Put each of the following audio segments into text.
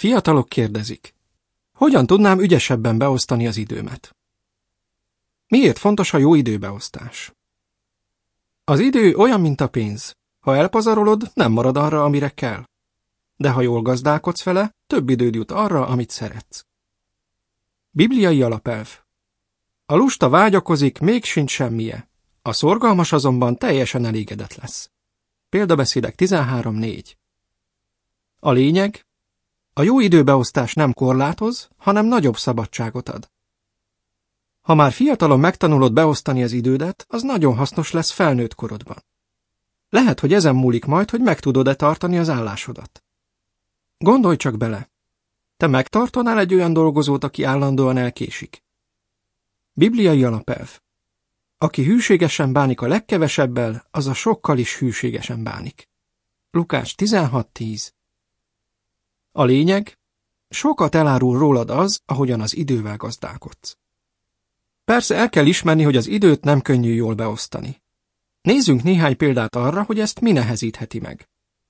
Fiatalok kérdezik: hogyan tudnám ügyesebben beosztani az időmet? Miért fontos a jó időbeosztás? Az idő olyan, mint a pénz. Ha elpazarolod, nem marad arra, amire kell. De ha jól gazdálkodsz vele, több időd jut arra, amit szeretsz. Bibliai alapelv. A lusta vágyakozik, még sincs semmije. A szorgalmas azonban teljesen elégedett lesz. Példabeszédek 13:4. A lényeg: a jó időbeosztás nem korlátoz, hanem nagyobb szabadságot ad. Ha már fiatalon megtanulod beosztani az idődet, az nagyon hasznos lesz felnőtt korodban. Lehet, hogy ezen múlik majd, hogy meg tudod-e tartani az állásodat. Gondolj csak bele! Te megtartanál egy olyan dolgozót, aki állandóan elkésik? Bibliai alapelv. Aki hűségesen bánik a legkevesebbel, az a sokkal is hűségesen bánik. Lukács 16:10. A lényeg: sokat elárul rólad az, ahogyan az idővel gazdálkodsz. Persze el kell ismerni, hogy az időt nem könnyű jól beosztani. Nézzünk néhány példát arra, hogy ezt mi nehezítheti meg.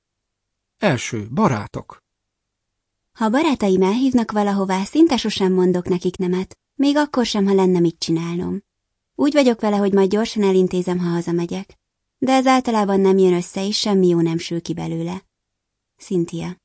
Első, barátok. Ha barátaim elhívnak valahová, szinte sosem mondok nekik nemet, még akkor sem, ha lenne mit csinálnom. Úgy vagyok vele, hogy majd gyorsan elintézem, ha hazamegyek. De ez általában nem jön össze, és semmi jó nem sül ki belőle. Cynthia.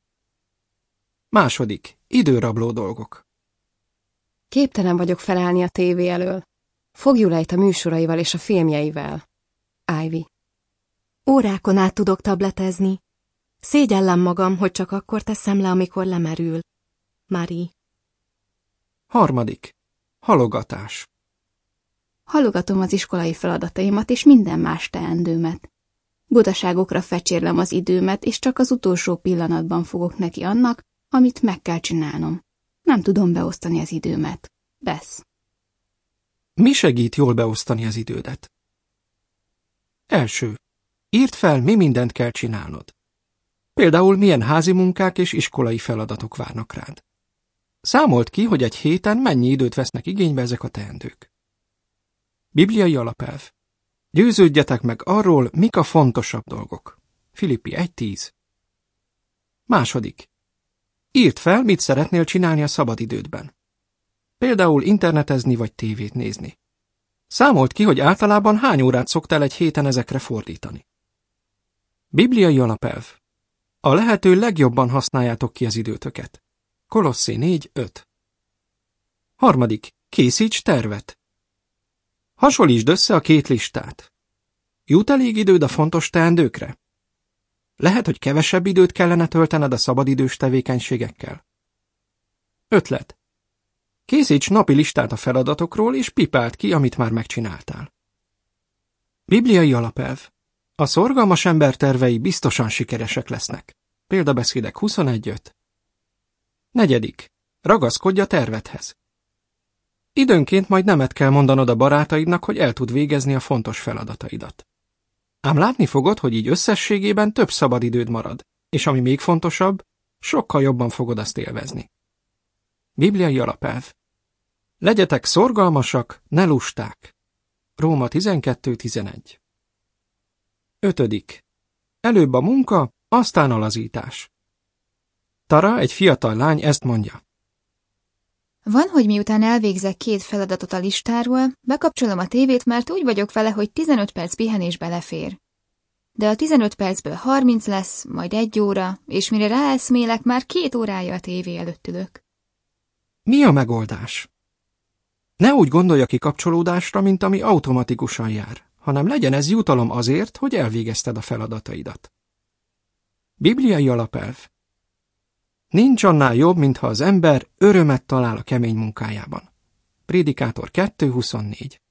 Második, időrabló dolgok. Képtelen vagyok felállni a tévé elől. Fogjul ejt a műsoraival és a filmjeivel. Ivy. Órákon át tudok tabletezni. Szégyellem magam, hogy csak akkor teszem le, amikor lemerül. Marie. Harmadik, halogatás. Halogatom az iskolai feladataimat és minden más teendőmet. Butaságokra fecsérlem az időmet, és csak az utolsó pillanatban fogok neki annak, amit meg kell csinálnom. Nem tudom beosztani az időmet. Besz. Mi segít jól beosztani az idődet? Első, írd fel, mi mindent kell csinálnod. Például milyen házi munkák és iskolai feladatok várnak rád. Számold ki, hogy egy héten mennyi időt vesznek igénybe ezek a teendők. Bibliai alapelv. Győződjetek meg arról, mik a fontosabb dolgok. Filippi 1:10. Második. Írd fel, mit szeretnél csinálni a szabadidődben. Például internetezni vagy tévét nézni. Számold ki, hogy általában hány órát szoktál egy héten ezekre fordítani. Bibliai alapelv. A lehető legjobban használjátok ki az időtöket. Kolosszé 4:5. Harmadik. Készíts tervet. Hasonlítsd össze a két listát. Jut elég időd a fontos teendőkre? Lehet, hogy kevesebb időt kellene töltened a szabadidős tevékenységekkel. Ötlet. Készíts napi listát a feladatokról, és pipáld ki, amit már megcsináltál. Bibliai alapelv. A szorgalmas ember tervei biztosan sikeresek lesznek. Példabeszédek 21:5. Negyedik. Ragaszkodj a tervedhez. Időnként majd nemet kell mondanod a barátaidnak, hogy el tud végezni a fontos feladataidat. Ám látni fogod, hogy így összességében több szabadidőd marad, és ami még fontosabb, sokkal jobban fogod azt élvezni. Bibliai alapelv. Legyetek szorgalmasak, ne lusták. Róma 12:11. Ötödik. Előbb a munka, aztán a lazítás. Tara, egy fiatal lány, ezt mondja. Van, hogy miután elvégzek 2 feladatot a listáról, bekapcsolom a tévét, mert úgy vagyok vele, hogy 15 perc pihenés belefér. De a 15 percből 30 lesz, majd 1 óra, és mire ráeszmélek, már 2 órája a tévé előtt ülök. Mi a megoldás? Ne úgy gondolj a kikapcsolódásra, mint ami automatikusan jár, hanem legyen ez jutalom azért, hogy elvégezted a feladataidat. Bibliai alapelv. Nincs annál jobb, mintha az ember örömet talál a kemény munkájában. Prédikátor 2:24.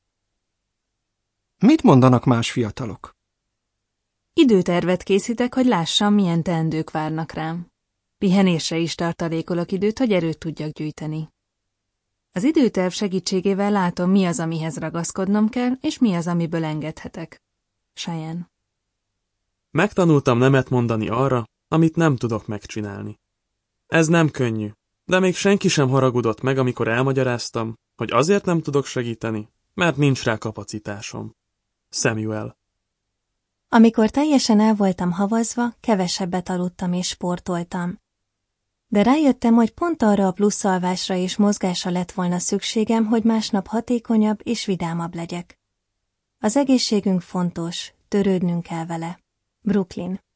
Mit mondanak más fiatalok? Időtervet készítek, hogy lássam, milyen teendők várnak rám. Pihenésre is tartalékolok időt, hogy erőt tudjak gyűjteni. Az időterv segítségével látom, mi az, amihez ragaszkodnom kell, és mi az, amiből engedhetek. Cheyenne. Megtanultam nemet mondani arra, amit nem tudok megcsinálni. Ez nem könnyű, de még senki sem haragudott meg, amikor elmagyaráztam, hogy azért nem tudok segíteni, mert nincs rá kapacitásom. Samuel. Amikor teljesen el voltam havazva, kevesebbet aludtam és sportoltam. De rájöttem, hogy pont arra a plusz alvásra és mozgásra lett volna szükségem, hogy másnap hatékonyabb és vidámabb legyek. Az egészségünk fontos, törődnünk kell vele. Brooklyn.